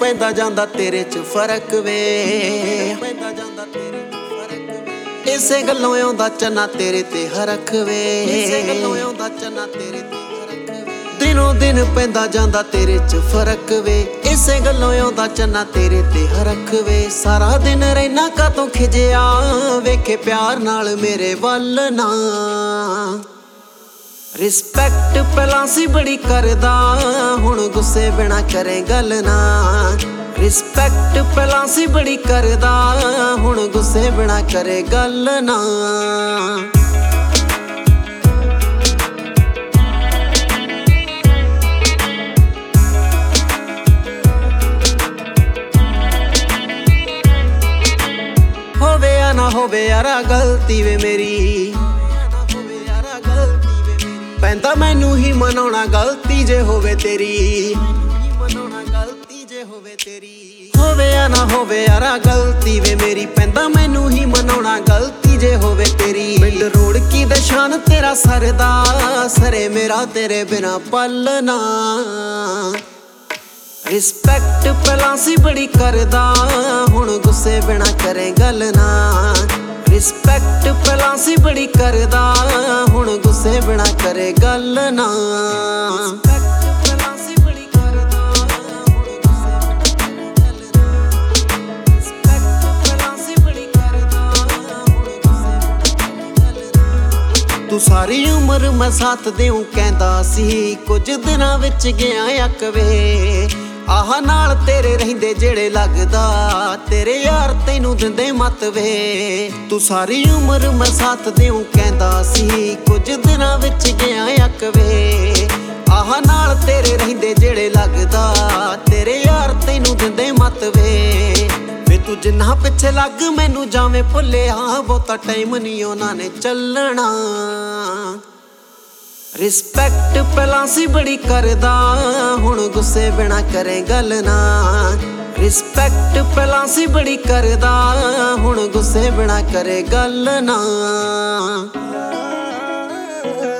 ਪੈਂਦਾ ਜਾਂਦਾ ਤੇਰੇ ਚ ਫਰਕ ਵੇ। ਇਸੇ ਗੱਲੋਂ ਆਉਂਦਾ ਚੰਨਾ ਤੇਰੇ ਤੇ ਹਰਖ ਵੇ। ਦਿਨੋਂ ਦਿਨ ਪੈਂਦਾ ਜਾਂਦਾ ਤੇਰੇ ਚ ਫਰਕ ਵੇ। ਇਸੇ ਗੱਲੋਂ ਆਉਂਦਾ ਚੰਨਾ ਤੇਰੇ ਤੇ ਹਰਖ ਵੇ। ਸਾਰਾ ਦਿਨ ਰਹਿਣਾ ਕਾਤੋਂ ਖਿਜਿਆ ਵੇਖੇ ਪਿਆਰ ਨਾਲ ਮੇਰੇ ਵੱਲ ਨਾ। ਰਿਸਪੈਕਟ ਪਹਿਲਾਂ ਸੀ ਬੜੀ ਕਰਦਾ ਹੁਣ ਗੁੱਸੇ ਬਿਨਾ ਕਰੇ ਗੱਲ ਨਾ। ਰਿਸਪੈਕਟ ਪਹਿਲਾਂ ਸੀ ਬੜੀ ਕਰਦਾ ਹੁਣ ਗੁੱਸੇ ਬਿਨਾ ਕਰੇ ਗੱਲ ਨਾ। ਹੋਵੇ ਆ ਨਾ ਹੋਵੇ ਯਾਰਾ ਗਲਤੀ ਵੇ ਮੇਰੀ, ਪੈਂਦਾ ਮੈਨੂੰ ਹੀ ਮਨਾਉਣਾ ਗਲਤੀ ਜੇ ਹੋਵੇ ਤੇਰੀ। ਹੋਵੇ ਆ ਨਾ ਹੋਵੇ ਯਾਰਾ ਗਲਤੀ ਵੇ ਮੇਰੀ, ਪੈਂਦਾ ਮੈਨੂੰ ਹੀ ਮਨਾਉਣਾ ਗਲਤੀ ਜੇ ਹੋਵੇ ਤੇਰੀ। ਪਿੰਡ ਰੋੜ ਕੀ ਦਸ਼ਾਨ ਤੇਰਾ ਸਰਦਾ ਸਰੇ ਮੇਰਾ ਤੇਰੇ ਬਿਨਾ ਪਲ ਨਾ। ਰਿਸਪੈਕਟ ਪਹਿਲਾਂ ਸੀ ਬੜੀ ਕਰਦਾ ਹੁਣ ਗੁੱਸੇ ਬਿਨਾ ਕਰੇ ਗੱਲ ਨਾ। ਰਿਸਪੈਕਟ ਪਹਿਲਾਂ ਸੀ ਬੜੀ ਕਰਦਾ ਹੁਣ ਗੁੱਸੇ ਬਿਨਾ ਕਰੇ ਗੱਲ ਨਾ। ਤੂੰ ਸਾਰੀ ਉਮਰ ਮੈਂ ਸਾਥ ਦੇਉ ਕਹਿੰਦਾ ਸੀ, ਕੁਝ ਦਿਨਾਂ ਵਿੱਚ ਗਿਆ ਅੱਕ ਵੇ। ਆਹ ਨਾਲ ਤੇਰੇ ਰਹਿੰਦੇ ਜਿਹੜੇ ਲੱਗਦਾ ਤੇਰੇ ਯਾਰ ਤੈਨੂੰ ਦਿੰਦੇ ਮਤ ਵੇ। ਤੂੰ ਸਾਰੀ ਉਮਰ ਮੈਂ ਸਾਥ ਦੇਉ ਕਹਿੰਦਾ ਸੀ, ਕੁਝ ਦਿਨਾਂ ਵਿੱਚ ਗਿਆ ਅੱਕ ਵੇ। ਆਹ ਨਾਲ ਤੇਰੇ ਰਹਿੰਦੇ ਜਿਹੜੇ ਲੱਗਦਾ ਤੇਰੇ ਯਾਰ ਤੈਨੂੰ ਦਿੰਦੇ ਮਤ ਵੇ। ਵੇ ਤੂੰ ਜਿੰਨਾ ਪਿੱਛੇ ਲੱਗ ਮੈਨੂੰ ਜਾਵੇਂ ਭੁੱਲਿਆ ਬਹੁਤਾ ਟਾਈਮ ਨਹੀਂ ਉਹਨਾਂ ਨੇ ਚੱਲਣਾ। ਰਿਸਪੈਕਟ ਪਹਿਲਾਂ ਸੀ ਬੜੀ ਕਰਦਾ ਹੁਣ ਗੁੱਸੇ ਬਿਨਾ ਕਰੇ ਗੱਲ ਨਾ। ਰਿਸਪੈਕਟ ਪਹਿਲਾਂ ਸੀ ਬੜੀ ਕਰਦਾ ਹੁਣ ਗੁੱਸੇ ਬਿਨਾ ਕਰੇ ਗੱਲ ਨਾ।